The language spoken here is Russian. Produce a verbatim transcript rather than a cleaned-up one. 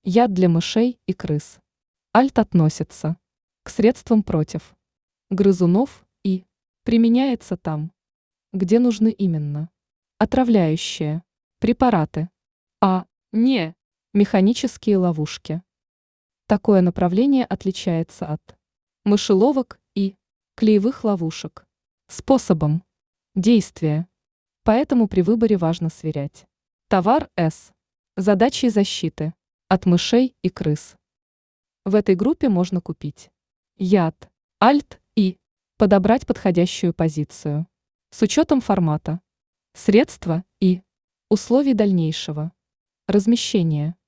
Яд для мышей и крыс. Альт относится к средствам против грызунов и применяется там, где нужны именно отравляющие препараты, а не механические ловушки. Такое направление отличается от мышеловок и клеевых ловушек способом действия. Поэтому при выборе важно сверять товар с задачей защиты от мышей и крыс. В этой группе можно купить яд, альт и подобрать подходящую позицию с учетом формата, средства и условий дальнейшего размещения.